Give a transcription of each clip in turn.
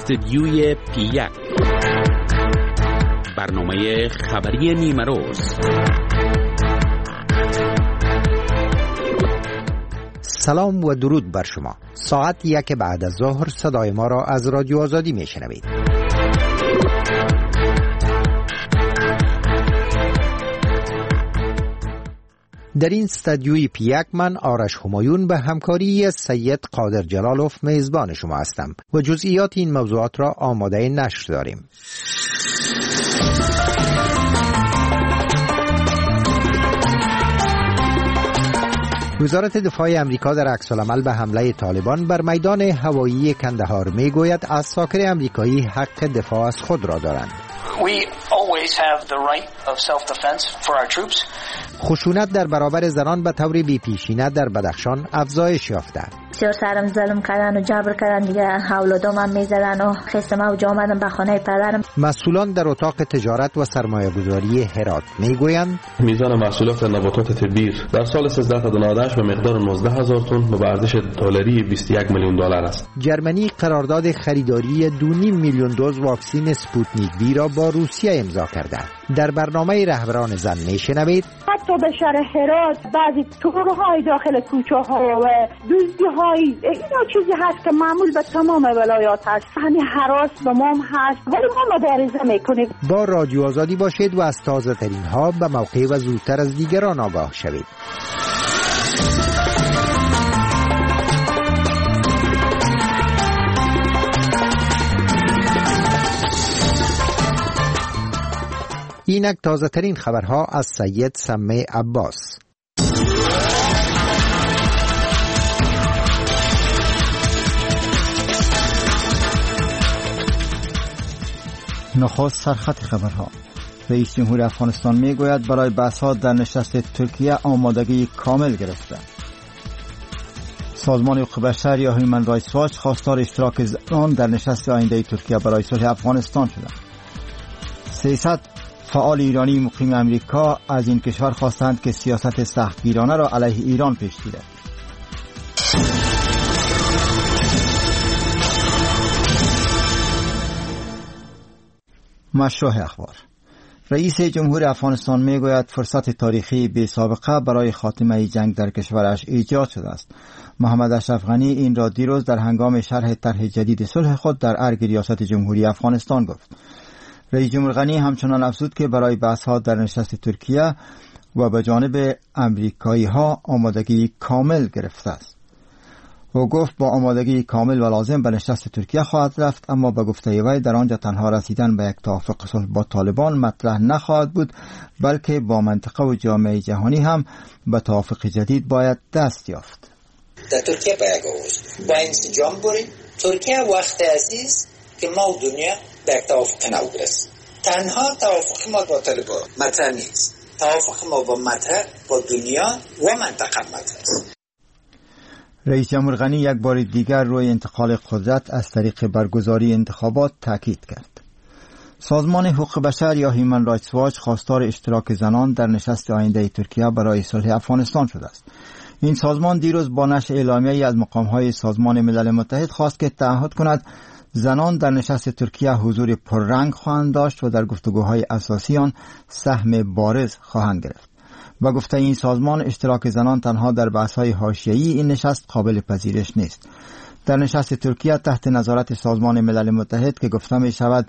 استدیوی پی1 برنامه خبری نیمه روز. سلام و درود بر شما. ساعت 1 بعد از ظهر صدای ما را از رادیو آزادی میشنوید. در این استدیوی پی1 من آرش همایون به همکاری سید قادر جلالوف میزبان شما هستم و جزئیات این موضوعات را آماده نشر داریم. وزارت دفاع امریکا در عکس‌العمل به حمله طالبان بر میدان هوایی کندهار میگوید عساکر امریکایی حق دفاع از خود را دارند. We always have the right of self-defense for our troops. خشونت در برابر زنان به طور بی‌پیشینه در بدخشان افزایش یافته. بسیار سرم ظلم کردن و جبر کردن، دیگه اولادام هم میزدن و خستم و جا آمدم به خانه پدرم. مسئولان در اتاق تجارت و سرمایه گذاری هرات میگویند میزان محصولات نباتات طبی در سال 1398 به مقدار 19,000 تن به ارزش دلاری 21 میلیون دلار است. جرمنی قرارداد خریداری 2.5 میلیون دوز واکسن اسپوتنیک وی را با روسیه امضا کرده. در برنامه رهبران زن میشنوید حتی به شهر هرات بعضی تورهای داخل کوچه ها و دزدی های اینا چیزی هست که معمول به تمام ولایات هست. همین هراس به ما هست ولی ما مبارزه میکنیم. با رادیو آزادی باشید و از تازه ترین ها به موقع و زودتر از دیگران آگاه شوید. اینک تازه ترین خبرها از سید سمه عباس. نخست سرخط خبرها. رئیس جمهور افغانستان میگوید برای بحث‌ها در نشست ترکیه آمادگی کامل گرفته. سازمان حقوق بشر یا هیومن رایتس واچ خواستار اشتراک زنان در نشست آینده ترکیه برای صلح افغانستان شدند. 300 فعال ایرانی مقیم امریکا از این کشور خواستند که سیاست سختگیرانه را علیه ایران پیش گیرد. مشروع اخبار. رئیس جمهور افغانستان میگوید فرصت تاریخی بی سابقه برای خاتمه جنگ در کشورش ایجاد شده است. محمد اشرف غنی این را دیروز در هنگام شرح طرح جدید صلح خود در ارگ ریاست جمهوری افغانستان گفت. رئیس جمهور غنی همچنان افزود که برای بحث‌ها در نشست ترکیه و به جانب امریکایی‌ها آمادگی کامل گرفته است. او گفت با آمادگی کامل و لازم به نشست ترکیه خواهد رفت، اما به گفته وی در آنجا تنها رسیدن به یک توافق صلح با طالبان مطرح نخواهد بود، بلکه با منطقه و جامعه جهانی هم به توافق جدید باید دست یافت. در ترکیه با انسجام بریم. ترکیه وقت عزیز که ما و دنیا به توافق نو برسیم. تنها توافق ما با طالبان مطرح نیست، توافق ما با دنیا و منطقه مطرح است. رئیس جمهور غنی یک بار دیگر روی انتقال قدرت از طریق برگزاری انتخابات تاکید کرد. سازمان حقوق بشر یا هیومن رایتس واچ خواستار اشتراک زنان در نشست آینده ترکیه برای صلح افغانستان شده است. این سازمان دیروز با نشر اعلامیه‌ای از مقام‌های سازمان ملل متحد خواست که تعهد کند زنان در نشست ترکیه حضور پررنگ خواهند داشت و در گفتگوهای اساسی آن سهم بارز خواهند گرفت. و گفته این سازمان اشتراک زنان تنها در بحث‌های حاشیه‌ای این نشست قابل پذیرش نیست. در نشست ترکیه تحت نظارت سازمان ملل متحد که گفته می شود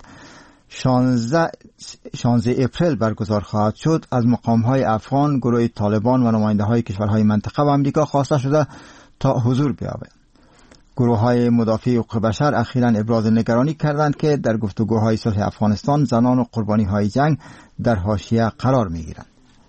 16 اپریل برگزار خواهد شد، از مقام‌های افغان، گروه طالبان و نماینده‌های کشورهای منطقه و آمریکا خواسته شده تا حضور بیابند. گروه‌های مدافع حقوق بشر اخیراً ابراز نگرانی کردند که در گفتگوهای صلح افغانستان زنان و قربانی‌های جنگ در حاشیه قرار می‌گیرند.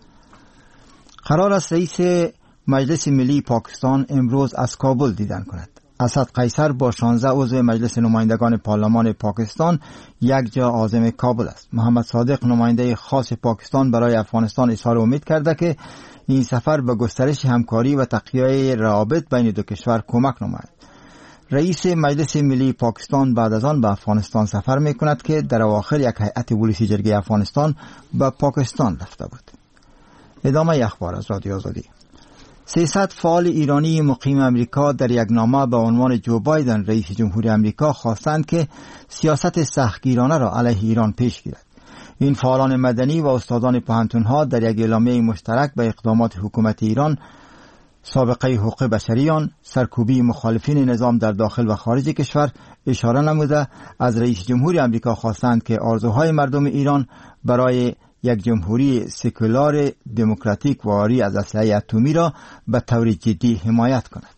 قرار است رئیس مجلس ملی پاکستان امروز از کابل دیدن کند. اسد قیصر با 16 عضو مجلس نمایندگان پارلمان پاکستان یک جا عازم کابل است. محمد صادق نماینده خاص پاکستان برای افغانستان اظهار امید کرده که این سفر به گسترش همکاری و تقویت روابط بین دو کشور کمک نماید. رئیس مجلس ملی پاکستان بعد از آن به افغانستان سفر می کند که در اواخر یک هیئت ولسی جرگه افغانستان به پاکستان رفته بود. ادامه اخبار از رادیو آزادی. 300 فعال ایرانی مقیم امریکا در یک نامه به عنوان جو بایدن رئیس جمهوری امریکا خواستند که سیاست سختگیرانه را علیه ایران پیش گیرد. این فعالان مدنی و استادان پوهنتون‌ها در یک اعلامیه مشترک به اقدامات حکومت ایران، سابقه حقوق بشریان، سرکوبی مخالفین نظام در داخل و خارج کشور اشاره نموده از رئیس جمهوری امریکا خواستند که آرزوهای مردم ایران برای یک جمهوری سکولار دموکراتیک و عاری از اسلحه اتمی را به طور جدی حمایت کند.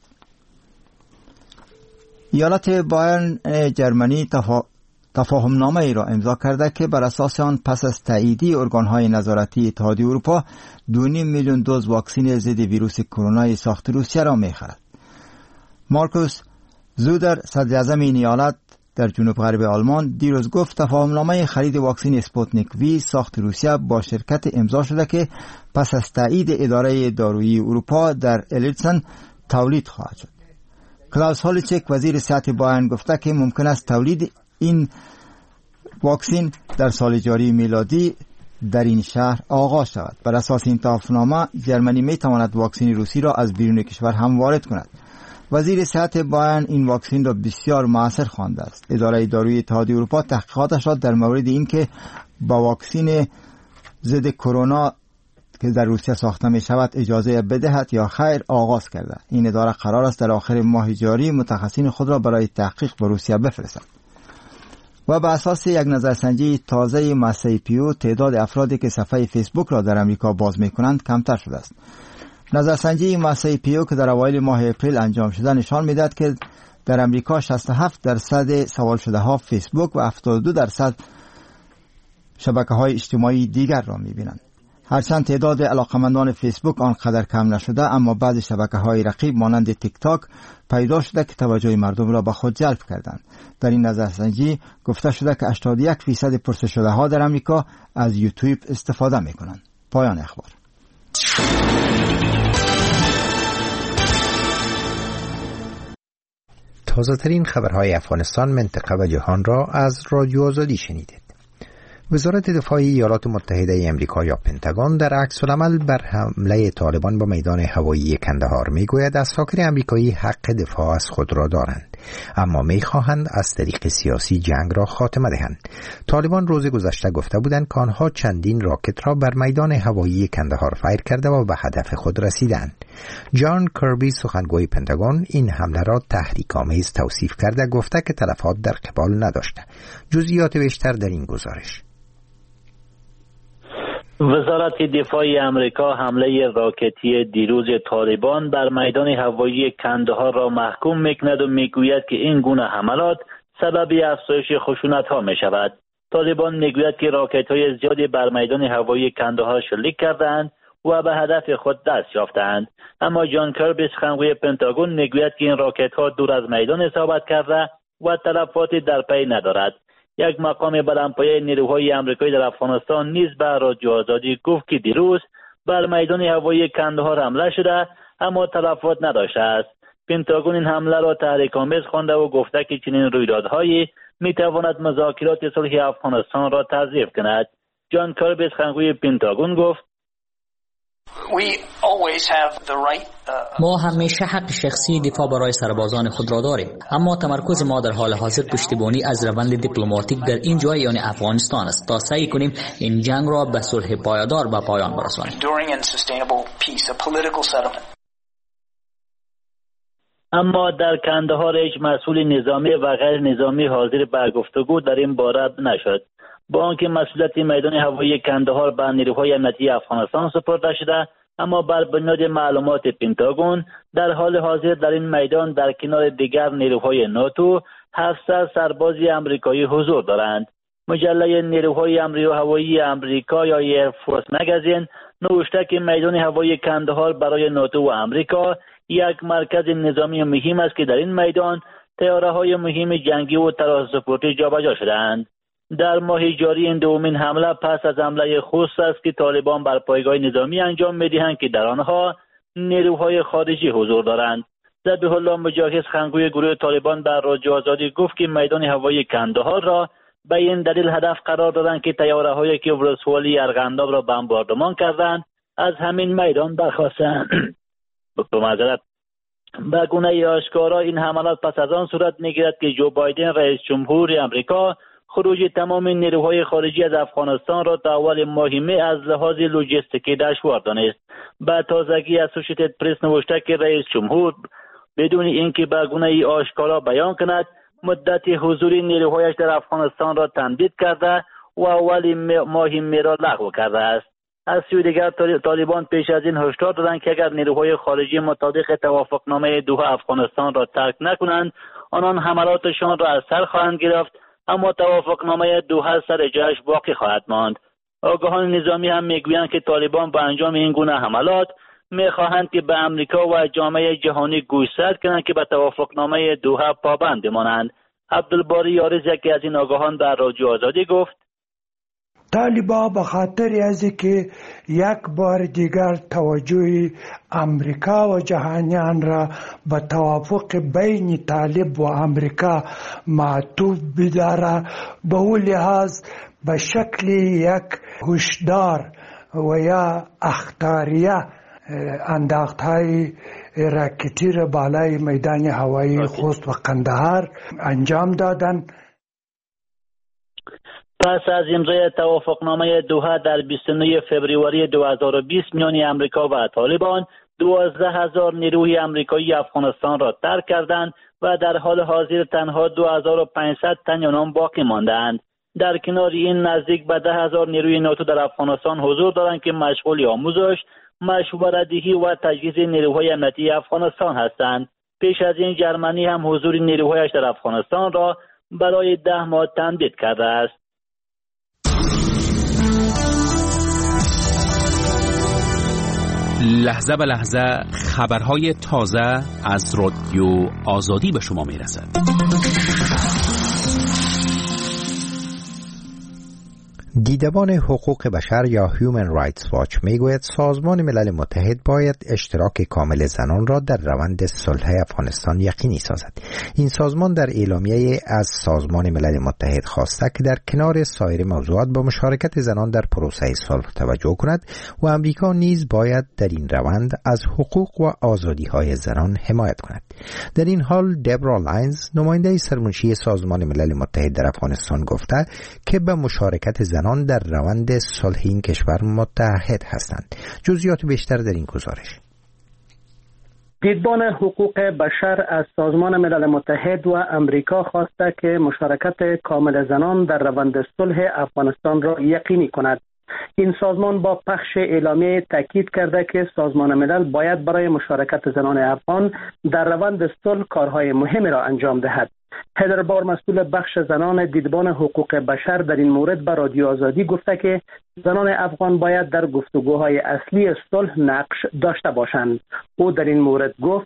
ایالت بایرن جرمنی تفاهمنامه ای را امضا کرده که بر اساس آن پس از تایید ارگان‌های نظارتی اتحادیه اروپا 2.5 میلیون دوز واکسن ضد ویروس کرونا ساخت روسیه را می‌خرد. مارکوس زودر صدر اعظم این ایالت در جنوب غرب آلمان دیروز گفت تفاهمنامه خرید واکسن اسپوتنیک وی ساخت روسیه با شرکت امضا شده که پس از تایید اداره دارویی اروپا در الیتسن تولید خواهد شد. کلاوس هولیچک وزیر صحت بایرن گفته که ممکن است تولید این واکسن در سال جاری میلادی در این شهر آغاز شود. بر اساس این توافقنامه جرمنی می تواند واکسن روسی را از بیرون کشور هم وارد کند. وزیر صحت بایرن این واکسن را بسیار مؤثر خوانده است. اداره دارویی اتحادیه اروپا تحقیقاتش را در مورد اینکه با واکسن ضد کرونا که در روسیه ساخته می شود اجازه بدهد یا خیر آغاز کرده. این اداره قرار است در آخر ماه جاری متخصصین خود را برای تحقیق به روسیه بفرستد. و به اساس یک نظرسنجی تازه مؤسسه پیو تعداد افرادی که صفحه فیسبوک را در امریکا باز می‌کنند کمتر شده است. نظرسنجی مؤسسه پیو که در اوایل ماه اپریل انجام شده نشان می‌دهد که در امریکا 67% سوال شده ها فیسبوک و 72% شبکه‌های اجتماعی دیگر را می‌بینند. هرچند تعداد علاقمندان فیسبوک آنقدر کم نشده، اما بعضی شبکه‌های رقیب مانند تیک تاک پیدا شده که توجه مردم را به خود جلب کردند. در این نظرسنجی گفته شده که 81% پرسش شده ها در امریکا از یوتیوب استفاده می‌کنند. پایان اخبار. تازه‌ترین خبرهای افغانستان، منطقه و جهان را از رادیو آزادی شنیدید. وزارت دفاع ایالات متحده آمریکا یا پنتاگون در عکس‌العمل بر حمله طالبان به میدان هوایی کندهار میگوید اساکر آمریکایی حق دفاع از خود را دارند، اما میخواهند از طریق سیاسی جنگ را خاتمه دهند. طالبان روز گذشته گفته بودند که آنها چندین راکت را بر میدان هوایی کندهار فایر کرده و به هدف خود رسیدند. جان کربی سخنگوی پنتاگون این حمله را تحریک‌آمیز توصیف کرده، گفته که تلفات در قبال نداشته. جزئیات بیشتر در این گزارش. وزارت دفاع آمریکا حمله راکتی دیروز طالبان بر میدان هوایی کندهار را محکوم می‌کند و میگوید که این گونه حملات سبب افزایش خشونت‌ها می‌شود. طالبان میگوید که راکت‌های زیادی بر میدان هوایی کندهار شلیک کردند و به هدف خود دست یافتند، اما جان کربی سخنگوی پنتاگون میگوید که این راکت‌ها دور از میدان اصابت کرده و تلفاتی در پی ندارد. یک مقام بلندپایه نیروهای آمریکایی در افغانستان نیز به رادیو آزادی گفت که دیروز بر میدان هوایی کندهار حمله شده اما تلفات نداشته است. پنتاگون این حمله را تحریک‌آمیز خوانده و گفته که چنین رویدادهایی میتواند مذاکرات صلح افغانستان را تضعیف کند. جان کربی سخنگوی پنتاگون گفت ما همیشه حق شخصی دفاع برای سربازان خود را داریم، اما تمرکز ما در حال حاضر پشتیبانی از روند دیپلماتیک در این جای یعنی افغانستان است تا سعی کنیم این جنگ را به صلح پایدار به پایان برسانیم. اما در کندهار هیچ مسئول نظامی و غیر نظامی حاضر به گفتگو در این باره نشد. با آنکه مسئولیت میدان هوایی کندهار به نیروهای امنیتی افغانستان سپرده شده، اما بر بنیاد معلومات پنتاگون در حال حاضر در این میدان در کنار دیگر نیروهای ناتو 700 سرباز آمریکایی حضور دارند. مجله نیروهای هوایی آمریکا یا ایر فورس مگزین نوشته که میدان هوایی کندهار برای ناتو و آمریکا یک مرکز نظامی مهم است که در این میدان طیاره‌های مهم جنگی و ترانسپورتی جابجا شده‌اند. در ماه جاری این دومین حمله پس از حمله خوست است که طالبان بر پایگاه نظامی انجام می‌دهند که در آنها نیروهای خارجی حضور دارند. ذبیح الله مجاهد سخنگوی گروه طالبان بر رادیو آزادی گفت که میدان هوایی کندهار را به این دلیل هدف قرار دادند که طیاره‌هایی که ولسوالی ارغنداب را بمباردمان کردند از همین میدان برخاستند. به گونه آشکارا این حملات پس از آن صورت میگیرد که جو بایدن رئیس جمهور امریکا خروج تمام نیروهای خارجی از افغانستان را تا اول ماه می از لحاظ لوجستیکی دشوار دانست. به تازگی اسوشیتد پرس نوشته که رئیس جمهور بدون اینکه به گونه آشکارا بیان کند مدت حضور نیروهایش در افغانستان را تمدید کرده و اول ماه می را لغو کرده است. از سوی دیگر طالبان پیش از این هشدار دادند که اگر نیروهای خارجی مطابق توافقنامه دوحه افغانستان را ترک نکنند آنان حملاتشان را از سر خواهند گرفت، اما توافقنامه دوحه سر جایش باقی خواهد ماند. آگاهان نظامی هم میگویند که طالبان با انجام این گونه حملات میخواهند که به امریکا و جامعه جهانی گوشزد کنند که به توافقنامه دوحه پابند مانند. عبدالباری یارز یکی از این آگاهان در رادیو آزادی گفت طالبا به خاطر از که یک بار دیگر توجه امریکا و جهانیان را به توافق بین طالب و امریکا معطوف بداره، به اون لحاظ به شکل یک هشدار و یا اخطاریه انداختهای راکتی را بالای میدان هوایی خوست و قندهار انجام دادن. پس از امضای توافقنامه دوحه در 29 فوریه 2020 میان امریکا و طالبان 12,000 نیروی آمریکایی افغانستان را ترک کردند و در حال حاضر تنها 2500 تن آنان باقی ماندند. در کنار این نزدیک به 10,000 نیروی ناتو در افغانستان حضور دارند که مشغول آموزش، مشورت‌دهی و تجهیز نیروهای امنیتی افغانستان هستند. پیش از این جرمنی هم حضور نیروهایش در افغانستان را برای 10 ماه تمدید کرده است. لحظه به لحظه خبرهای تازه از رادیو آزادی به شما میرسد. دیدبان حقوق بشر یا Human Rights Watch میگوید سازمان ملل متحد باید اشتراک کامل زنان را در روند صلح افغانستان یقینی سازد. این سازمان در اعلامیه از سازمان ملل متحد خواسته که در کنار سایر موضوعات با مشارکت زنان در پروسه صلح توجه کند و امریکا نیز باید در این روند از حقوق و آزادی‌های زنان حمایت کند. در این حال دبرا لاینز نماینده سرمنشی سازمان ملل متحد در افغانستان گفته که به مشارکت زنان در روند صلح این کشور متحد هستند. جزئیات بیشتر در این گزارش. دیدبان حقوق بشر از سازمان ملل متحد و امریکا خواسته که مشارکت کامل زنان در روند صلح افغانستان را یقینی کند. این سازمان با پخش اعلامیه تاکید کرده که سازمان ملل باید برای مشارکت زنان افغان در روند صلح کارهای مهمی را انجام دهد. هدر بار مسئول بخش زنان دیدبان حقوق بشر در این مورد به رادیو آزادی گفته که زنان افغان باید در گفتگوهای اصلی صلح نقش داشته باشند. او در این مورد گفت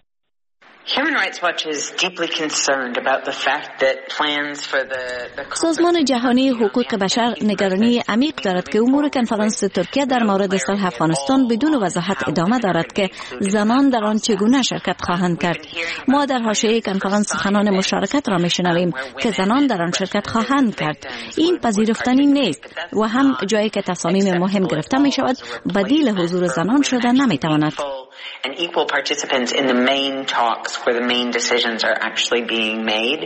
سازمان جهانی حقوق بشر نگرانی عمیق دارد که امور کنفرانس ترکیه در مورد صلح افغانستان بدون وضاحت ادامه دارد که زنان در آن چگونه شرکت خواهند کرد. ما در حاشیه کنفرانس سخنان مشارکت را میشنویم که زنان در آن شرکت خواهند کرد. این پذیرفتنی نیست و هم جایی که تصامیم مهم گرفته می شود بدیل حضور زنان شده نمی تواند. And equal participants in the main talks where the main decisions are actually being made.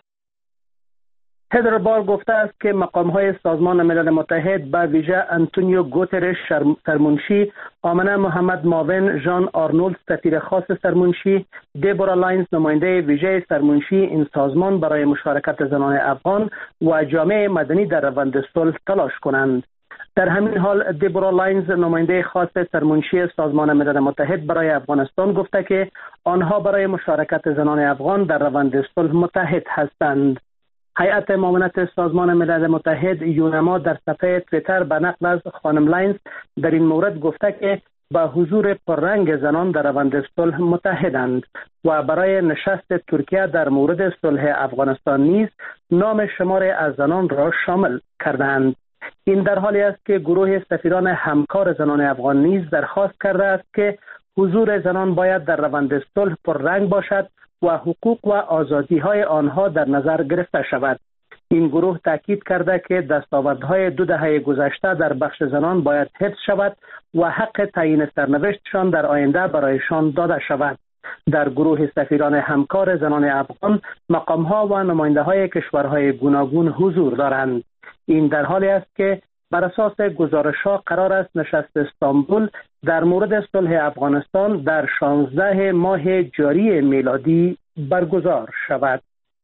هدر بار گفته است که مقام‌های سازمان ملل متحد به ویژه انتونیو گوترش سرمنشی، آمنه محمد معاون، ژان آرنولد سفیر خاص سرمنشی، دبورا لاینز نماینده ویژه سرمنشی این سازمان برای مشارکت زنان افغان و جامعه مدنی در روند صلح تلاش کنند. در همین حال دبورا لاینز نماینده خاص سرمنشی سازمان ملل متحد برای افغانستان گفته که آنها برای مشارکت زنان افغان در روند صلح متحد هستند. هیئت معاونت سازمان ملل متحد یونما در صفحه توییتر به نقل از خانم لاینز در این مورد گفته که با حضور پررنگ زنان در روند صلح متحدند و برای نشست ترکیه در مورد صلح افغانستان نیز نام شماری از زنان را شامل کردند. این در حالی است که گروه سفیران همکار زنان افغان نیز درخواست کرده است که حضور زنان باید در روند صلح پررنگ باشد و حقوق و آزادی‌های آنها در نظر گرفته شود. این گروه تاکید کرده که دستاوردهای 2 دهه گذشته در بخش زنان باید حفظ شود و حق تعیین سرنوشتشان در آینده برایشان داده شود. در گروه سفیران همکار زنان افغان مقامها و نماینده های کشورهای گوناگون حضور دارند. این در حالی است که بر اساس گزارش‌ها قرار است نشست استانبول در مورد صلح افغانستان در 16 ماه جاری میلادی برگزار شود.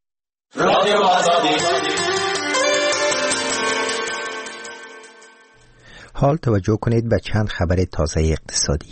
حال توجه کنید به چند خبر تازه اقتصادی.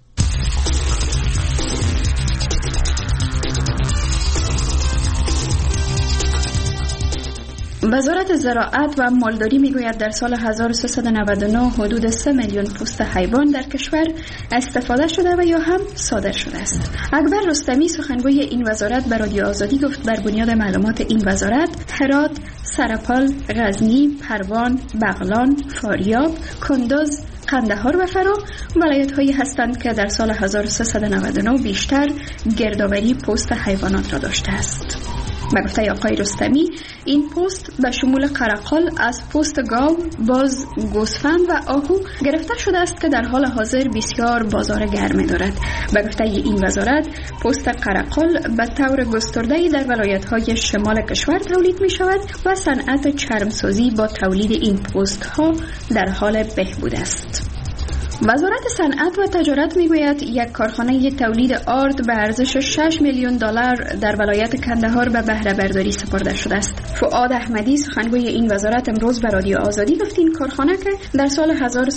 وزارت زراعت و مالداری میگوید در سال 1399 حدود 3 میلیون پوست حیوان در کشور استفاده شده و یا هم صادر شده است. اکبر رستمی سخنگوی این وزارت به رادیو آزادی گفت بر بنیاد معلومات این وزارت هرات، سرپال، غزنی، پروان، بغلان، فاریاب، کندز، قندهار و فرا ولایت‌هایی هستند که در سال 1399 بیشتر گردآوری پوست حیوانات را داشته است. به گفته آقای رستمی این پوست به شمول قرقال از پوست گاو، باز، گوسفند و آهو گرفته شده است که در حال حاضر بسیار بازار گرمی دارد. به گفته این وزارت پوست قرقال به طور گسترده در ولایت‌های شمال کشور تولید می شود و صنعت چرمسازی با تولید این پوست‌ها در حال بهبود است. وزارت صنعت و تجارت میگوید یک کارخانه تولید آرد به ارزش 6 میلیون دلار در ولایت کندهار به بهره برداری سپرده شده است. فؤاد احمدی سخنگوی این وزارت امروز به رادیو آزادی گفت این کارخانه که در سال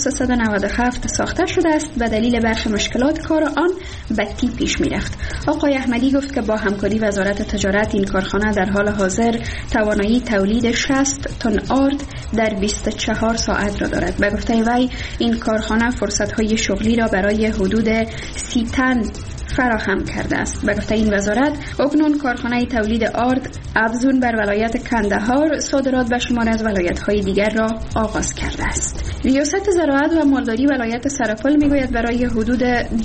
1397 ساخته شده است به دلیل برخی مشکلات کار آن بدی پیش میرفت. آقای احمدی گفت که با همکاری وزارت تجارت این کارخانه در حال حاضر توانایی تولید 60 تن آرد در 24 ساعت را دارد. به گفته وی این کارخانه فرصت‌های شغلی را برای حدود 30 تن فراهم کرده است. به گفته این وزارت اکنون کارخانه تولید آرد افزون بر ولایت کندهار صادرات به شمار از ولایت‌های دیگر را آغاز کرده است. ریاست زراعت و مالداری ولایت سرپال میگوید برای حدود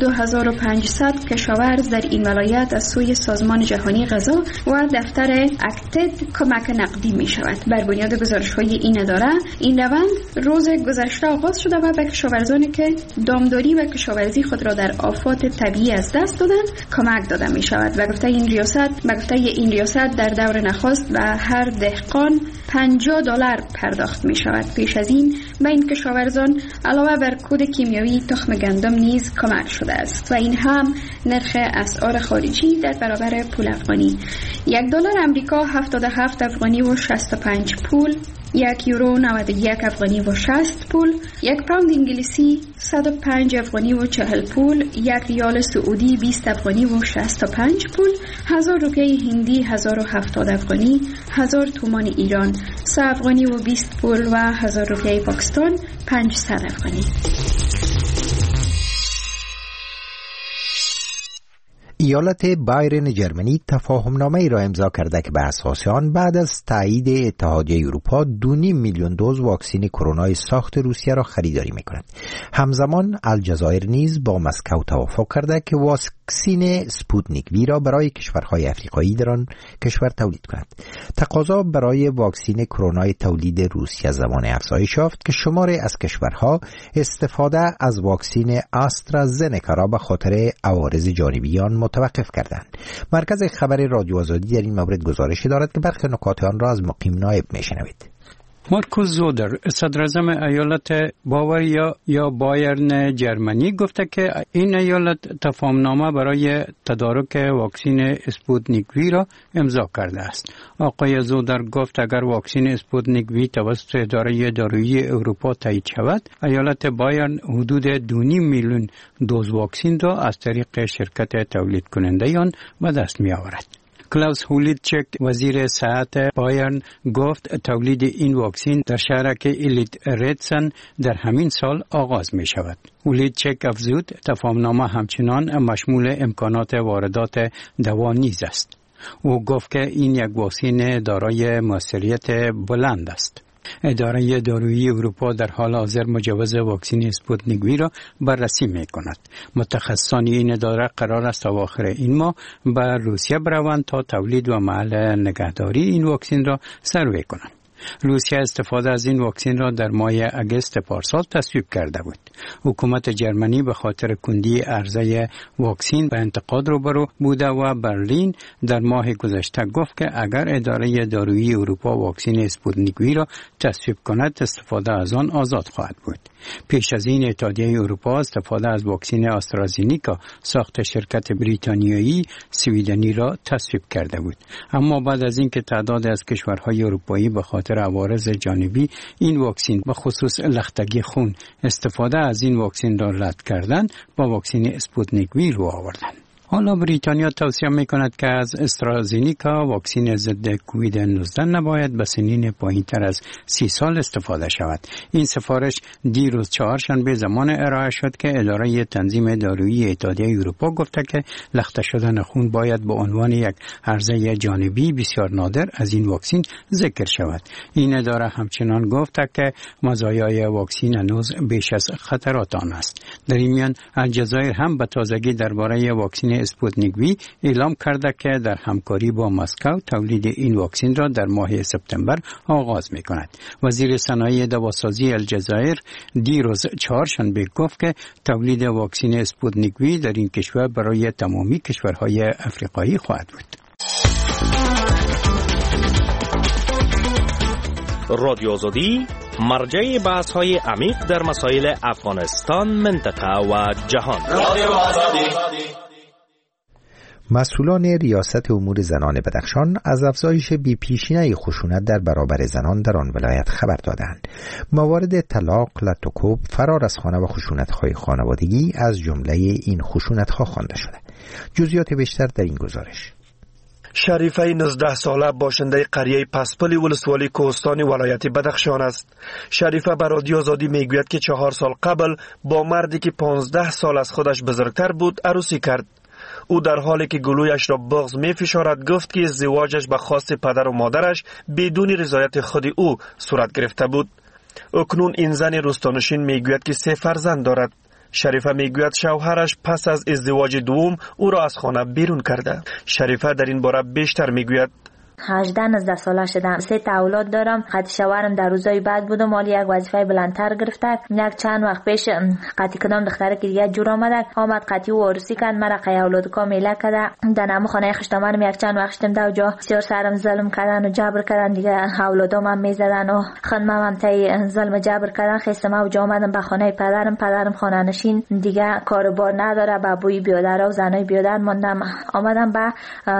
2500 کشاورز در این ولایت از سوی سازمان جهانی غذا و دفتر اکتد کمک نقدی می شود. بر بنیاد گزارش‌های این اداره این روند روز گذشته آغاز شده و به کشاورزانی که دامداری و کشاورزی خود را در آفات طبیعی از دست دادند کمک داده می شود. و گفته این ریاست در دور نخست به هر دهقان $50 پرداخت می شود. پیش از این به این کشاورزان علاوه بر کود کیمیایی تخم گندم نیز کمک شده است و این هم نرخ اسعار خارجی در برابر پول افغانی. $1 امریکا 77 افغانی و 65 پول، 1 یورو 91 افغانی و 60 پول، 1 پوند انگلیسی 105 افغانی و 40 پول، 1 ریال سعودی 20 افغانی و 65 پول، 1000 روپیه هندی 1070 افغانی، 1000 تومان ایران 3 افغانی و 20 پول و 1000 روپیه پاکستان 500 افغانی. ایالت بایرن جرمنی تفاهمنامه ای را امضا کرده که به اساس آن بعد از تایید اتحادیه اروپا 2.5 میلیون دوز واکسن کرونا ساخت روسیه را خریداری می‌کند. همزمان الجزایر نیز با مسکو توافق کرده که واکسن سپوتنیک وی را برای کشورهای افریقایی در آن کشور تولید کند. تقاضا برای واکسن کرونا تولید روسیه زمان افزایش یافت که شماری از کشورها استفاده از واکسن آسترازنکا را به خاطر عوارض جانبی آن متوقف کردند. مرکز خبر رادیو آزادی در این مورد گزارشی دارد که برخی نکات آن را از مقیم نایب میشنوید. مارکوس زودر صدراعظم ایالت باواریا یا بایرن جرمنی گفته که این ایالت تفاهمنامه برای تدارک واکسن اسپوتنیک وی را امضا کرده است. آقای زودر گفت اگر واکسن اسپوتنیک وی توسط اداره دارویی اروپا تایید شود، ایالت بایرن حدود 2.5 میلیون دوز واکسن را از طریق شرکت تولید کننده آن به دست می آورد. کلاوس هولیتچک وزیر صحت بایرن گفت تولید این واکسن در شهرک ایلیت ریتسن در همین سال آغاز می شود. هولیتچک افزود تفاهمنامه همچنان مشمول امکانات واردات دوا نیز است. او گفت که این یک واکسن دارای موثریت بلند است. اداره دارویی اروپا در حال حاضر مجوز واکسن اسپوتنیک وی را بررسی می کند. متخصصان این اداره قرار است اواخر این ماه به روسیه بروند تا تولید و محل نگهداری این واکسن را سروی کنند. روسیه استفاده از این واکسن را در ماه اگست پارسال تصویب کرده بود. حکومت جرمنی به خاطر کندی عرضه واکسن به انتقاد روبرو بوده و برلین در ماه گذشته گفت که اگر اداره دارویی اروپا واکسن اسپوتنیک وی را تصویب کند استفاده از آن آزاد خواهد بود. پیش از این اتحادیه اروپا استفاده از واکسن آسترازینیکا ساخت شرکت بریتانیایی سویدنی را تصویب کرده بود. اما بعد از اینکه تعداد از کشورهای اروپایی به خاطر عوارض جانبی این واکسن به خصوص لختگی خون استفاده از این واکسن را رد کردند، با واکسن اسپوتنیک وی رو آوردند. حالا بریتانیا توصیه می‌کند که از استرازینیکا واکسن ضد کووید 19 نباید به سنین پایین‌تر از 30 سال استفاده شود. این سفارش دیروز چهارشنبه زمان ارائه شد که اداره تنظیم دارویی اتحادیه اروپا گفته که لخته شدن خون باید به عنوان یک عرضه جانبی بسیار نادر از این واکسن ذکر شود. این اداره همچنان گفته که مزایای واکسن هنوز بیش از خطرات آن است. در این میان الجزایر هم به تازگی درباره واکسن اسپوتنیک وی اعلام کرده که در همکاری با مسکو تولید این واکسن را در ماه سپتامبر آغاز می‌کند. وزیر صنایع دواسازی الجزایر دیروز چهارشنبه گفت که تولید واکسن اسپوتنیک وی در این کشور برای تمامی کشورهای افریقایی خواهد بود. رادیو آزادی مرجع بحث‌های عمیق در مسائل افغانستان، منطقه و جهان. رادیو آزادی. مسئولان ریاست امور زنان بدخشان از افزایش بی‌پیشینه خشونت در برابر زنان در آن ولایت خبر دادند. موارد طلاق، لطوکوب، فرار از خانه و خشونت‌های خانوادگی از جمله این خشونت‌ها خوانده شده. جزئیات بیشتر در این گزارش. شریفه 19 ساله باشنده قریه پسپلی ولسوالی کوهستان ولایت بدخشان است. شریفه به رادیو آزادی میگوید که 4 سال قبل با مردی که 15 سال از خودش بزرگتر بود عروسی کرد. او در حالی که گلویش را بغض می فشارد گفت که ازدواجش به خواست پدر و مادرش بدون رضایت خود او صورت گرفته بود. اکنون این زن روستانشین میگوید که 3 فرزند دارد. شریفه میگوید شوهرش پس از ازدواج دوم او را از خانه بیرون کرده. شریفه در این باره بیشتر میگوید 18-19 ساله شدم. 3 اولاد دارم. قطع شوهرم در روزای بعد بود و مال یک وظیفه بلندتر گرفته. یک چند وقت پیش قطع کدام دختره که دیگه جور آمد قطعی و عروسی کرد. مرا قی اولاد کامیله کرده. در نام خانه خشتامرم یک چند وقت شدم در جا بسیار سرم ظلم کردن و جبر کردن. دیگه اولادام هم میزدن و خانمم هم تای ظلم جبر کردن. خستم و جا آمدم به خانه پدرم خانه نشین دیگه کاربار نداره. بابوی بیادر و زنای بیادر ماندم. آمدم به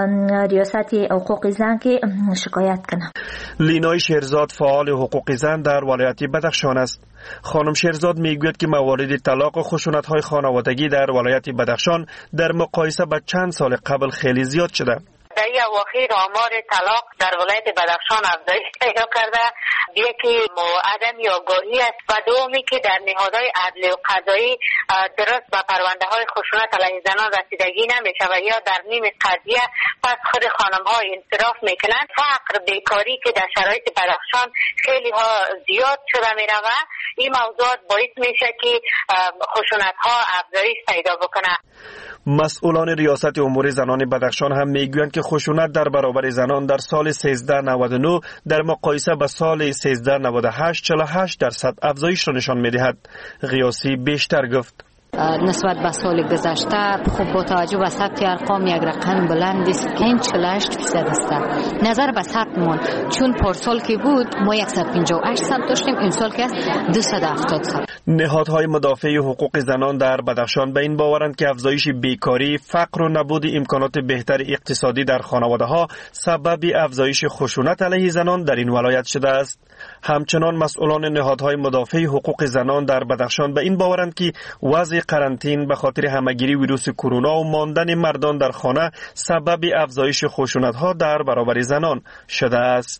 ریاست حقوق زن که شکایت کنم. لینای شیرزاد فعال حقوق زن در ولایت بدخشان است. خانم شیرزاد میگوید که موارد طلاق و خشونت‌های خانوادگی در ولایت بدخشان در مقایسه با چند سال قبل خیلی زیاد شده. در این اواخر آمار طلاق در ولایت بدخشان افزایش پیدا کرده. یکی عدم آگاهی است و دومی که در نهادهای عدلی و قضایی درست به پرونده های خشونت علیه زنان رسیدگی نمیشه و یا در نیم قضیه پس خود خانم ها انصراف میکنند. فقر، بیکاری که در شرایط بدخشان خیلی ها زیاد شده میروه. این موضوعات باعث میشه که خشونت ها افزایش پیدا بکنه. مسئولان ریاست امور زنان بدخشان هم میگویند که خشونت در برابر زنان در سال 1399 در مقایسه با سال 1398 48% افزایش را نشان میدهد. قیاسی بیشتر گفت نسبت به سال گذشته خب با توجه به سطح ارقام یک رقم بلند است که این 48% است. نظر به سطحمون چون پارسال که بود ما 158 ثبت داشتیم، این سال که است 270 ثبت. نهادهای مدافع حقوق زنان در بدخشان به این باورند که افزایش بیکاری، فقر و نبود امکانات بهتر اقتصادی در خانواده ها سبب افزایش خشونت علیه زنان در این ولایت شده است. همچنان مسئولان نهادهای مدافع حقوق زنان در بدخشان به این باورند که وضع قرنطین به خاطر همهگیری ویروس کرونا و ماندن مردان در خانه سبب افزایش خشونت‌ها در برابر زنان شده است.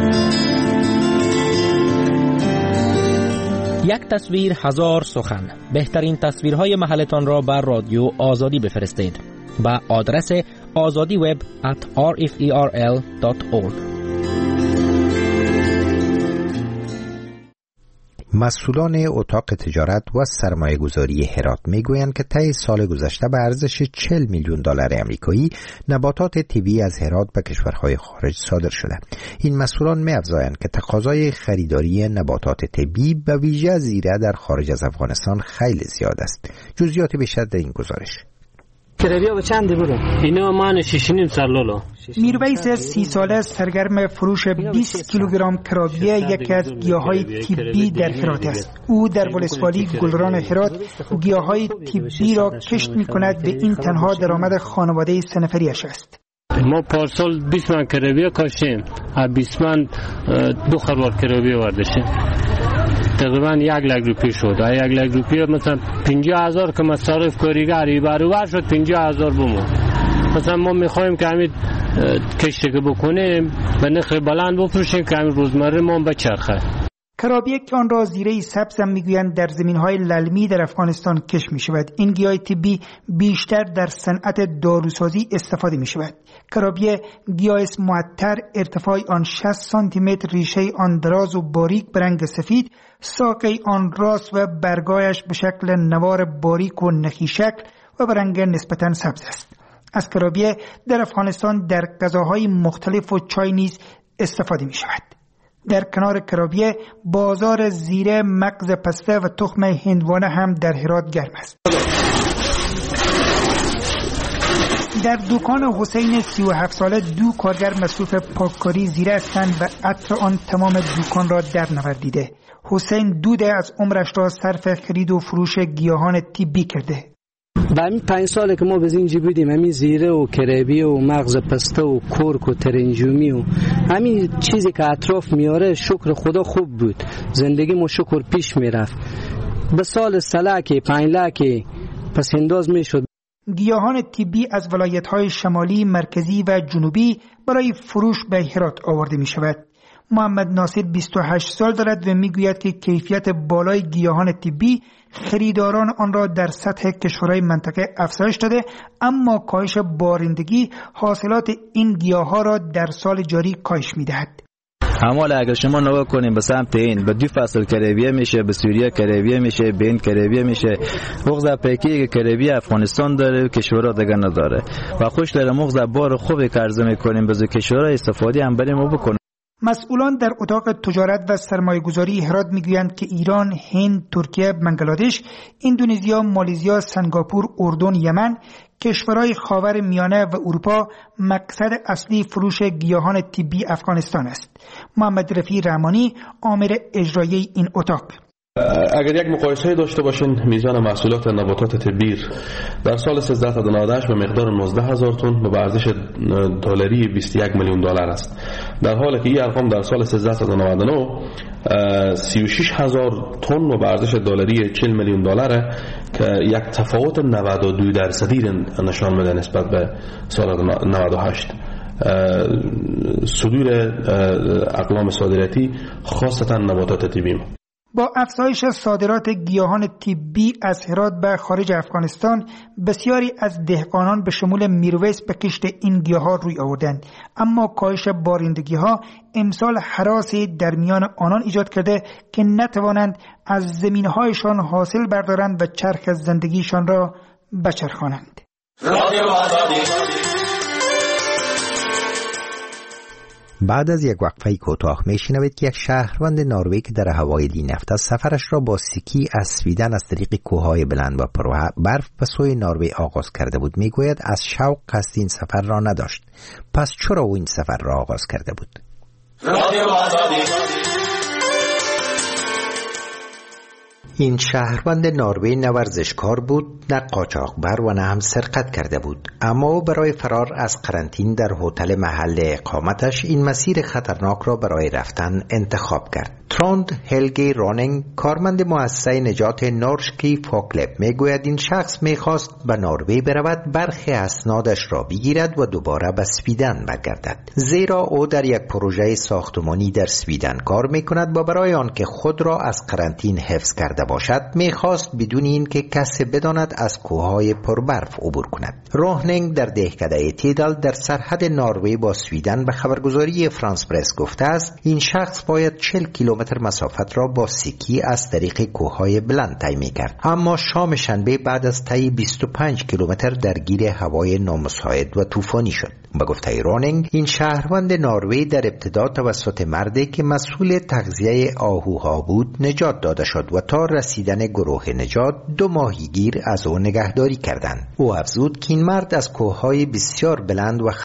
یک تصویر هزار سخن. بهترین تصویرهای محلتان را بر رادیو آزادی بفرستید با آدرس azadiweb@rferl.org. مسئولان اتاق تجارت و سرمایه گذاری هرات میگویند که طی سال گذشته به ارزش 40 میلیون دلار آمریکایی نباتات طبی از هرات به کشورهای خارج صادر شده. این مسئولان می‌افزایند که تقاضای خریداری نباتات طبی به ویژه زیره در خارج از افغانستان خیلی زیاد است. جزئیات بیشتر در این گزارش. کرابیا به چند برو؟ اینا مان 6.5 سال لولو. میرویس 30 ساله سرگرم فروش 20 کیلوگرم کرابیه، یکی از گیاهای طبی در هرات است. او در ولسوالی گلران هرات گیاهای طبی را کشت می‌کند. به این تنها درآمد خانواده سه نفریش است. ما پارسال 20 من کرابیه کاشتیم، 20 من 2 خروار کرابیه ورداشتیم. تقریبا 1 لک روپیه شد. 1 لک روپیه مثلا 50,000 که مصارف کارگری برابر شد 50,000 بمون. مثلا ما میخوایم که همین کشتی که بکنیم به نرخ بلند بفروشیم که همین روزمره ما بچرخه. کرابیه که آن را زیره سبز هم میگویند در زمینهای للمی در افغانستان کشت می شود. این گیاه طبی بیشتر در صنعت داروسازی استفاده می شود. کرابیه گیاه است معطر، ارتفاع آن 60 سانتی متر، ریشه آن دراز و باریک به رنگ سفید، ساقه آن راست و برگایش به شکل نوار باریک و نخی شکل و به رنگ نسبتاً سبز است. از کرابیه در افغانستان در غذاهای مختلف و چای نیز استفاده می شود. در کنار کرابیه بازار زیره، مغز پسته و تخم هندوانه هم در هرات گرم است. در دکان حسین 37 ساله 2 کارگر مصروف پاککاری زیره هستند و عطر آن تمام دکان را در نوردیده. حسین 2 از عمرش را صرف خرید و فروش گیاهان طبی کرده. با همین 5 ساله که ما به زینجی بودیم، همین زیره و کرابیه و مغز پسته و کرک و ترنجومی و همین چیزی که اطراف میاره، شکر خدا خوب بود. زندگی ما شکر پیش میرفت. به سال سلکی 5 لک پس انداز میشد. گیاهان طبی از ولایت‌های شمالی، مرکزی و جنوبی برای فروش به هرات آورده می شود. محمد ناصر 28 سال دارد و میگوید که کیفیت بالای گیاهان طبی خریداران آن را در سطح کشورهای منطقه افزایش داده، اما کاهش بارندگی حاصلات این گیاه‌ها را در سال جاری کاهش می‌دهد. حالا اگر شما نگاه کنیم به سمت این، به 2 فصل کرابیه میشه، به سوریه کرابیه میشه، به این کرابیه میشه. مغز پیکی کرابیه افغانستان داره و کشورها دیگه نداره و خوش داره مغز بار خوبی که عرضه میکنیم به کشورها استفاده هم بریم و بکنیم. مسئولان در اتاق تجارت و سرمایه‌گذاری هرات میگویند که ایران، هند، ترکیه، بنگلادش، اندونزیا، مالزیا، سنگاپور، اردن، یمن، کشورهای خاور میانه و اروپا مقصد اصلی فروش گیاهان طبی افغانستان است. محمد رفیع رحمانی، آمر اجرایی این اتاق: اگر یک مقایسه داشته باشین، میزان محصولات نباتات طبی در سال 1398 به مقدار 19,000 تن به ارزش دلاری 21 میلیون دلار است، در حالی که این ارقام در سال 1399 36,000 تن به ارزش دلاری 40 میلیون دلار که یک تفاوت 92% نشان میده نسبت به سال 98. صدور اقلام صادراتی خاصتا نباتات طبی. با افزایش صادرات گیاهان طبی از هرات به خارج افغانستان، بسیاری از دهقانان به شمول میرویس به کشت این گیاها روی آوردند، اما کاهش بارندگی‌ها امسال هراسی در میان آنان ایجاد کرده که نتوانند از زمین‌هایشان حاصل بردارند و چرخ زندگیشان را بچرخانند. بعد از یک وقفه کوتاه میشنوید که یک شهروند نروژ که در حوایلی نفت است سفرش را با سکی از سویدن از طریق کوههای بلند و برف به سوی نروژ آغاز کرده بود. میگوید از شوق قصد این سفر را نداشت. پس چرا او این سفر را آغاز کرده بود؟ این شهروند نروژ نه ورزشکار بود، نه قاچاقبر و نه هم سرقت کرده بود، اما او برای فرار از قرنطینه در هتل محل اقامتش این مسیر خطرناک را برای رفتن انتخاب کرد. تروند هلگی رونینگ، کارمند مؤسسه نجات نورشکی فوکلب، میگوید این شخص میخواست به نروژ برود، برخی اسنادش را بگیرد و دوباره به سویدن برگردد، زیرا او در یک پروژه ساختمانی در سویدن کار میکند و برای آن که خود را از قرنطینه حفظ کرده نباشد میخواست بدون این که کسی بداند از کوههای پربرف عبور کند. راهننگ در دهکده تیدال در سرحد نروژ با سویدن به خبرگزاری فرانس پرس گفته است این شخص باید 40 کیلومتر مسافت را با سکی از طریق کوههای بلند طی می‌کرد، اما شام شنبه بعد از طی 25 کیلومتر درگیر هوای نامساعد و طوفانی شد. به گفته راننگ این شهروند نروژ در ابتدا توسط مردی که مسئول تغذیه آهوها بود نجات داده شد و تا رسیدن گروه نجات 2 ماهیگیر از او نگهداری کردند. او افزود که این مرد از کوههای بسیار بلند و